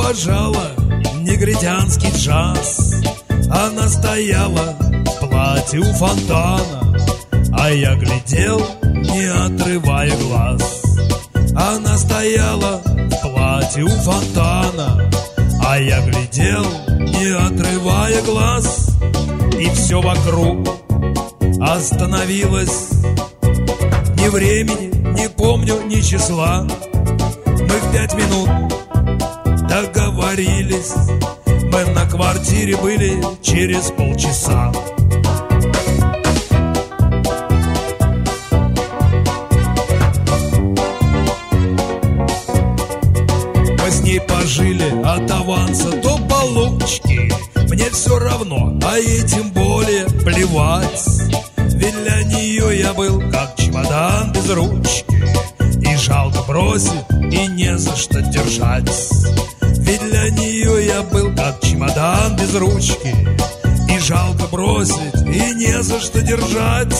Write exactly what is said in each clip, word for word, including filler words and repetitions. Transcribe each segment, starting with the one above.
обожала негритянский джаз. Она стояла в платье у фонтана, а я глядел, не отрывая глаз. Она стояла в платье у фонтана, а я глядел, не отрывая глаз. И все вокруг остановилось. Ни времени, не помню, ни числа. Мы в пять минут договорились. Мы на квартире были через полчаса. Мы с ней пожили от аванса до получки. Мне все равно, а ей тем более плевать. Ведь для нее я был как чемодан без ручки, и жалко бросить, и не за что держать. Ведь для нее я был как чемодан без ручки, и жалко бросить, и не за что держать.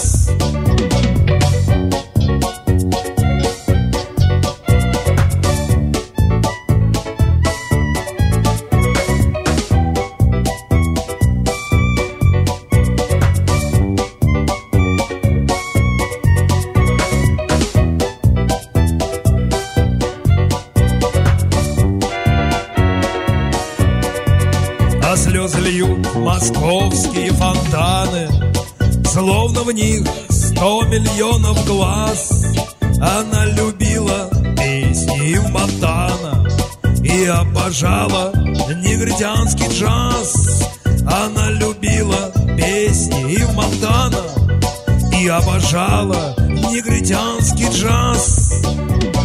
А слезы льют московские фонтаны, словно в них сто миллионов глаз. Она любила песни в Монтана и обожала негритянский джаз. Она любила песни в Монтана и обожала негритянский джаз.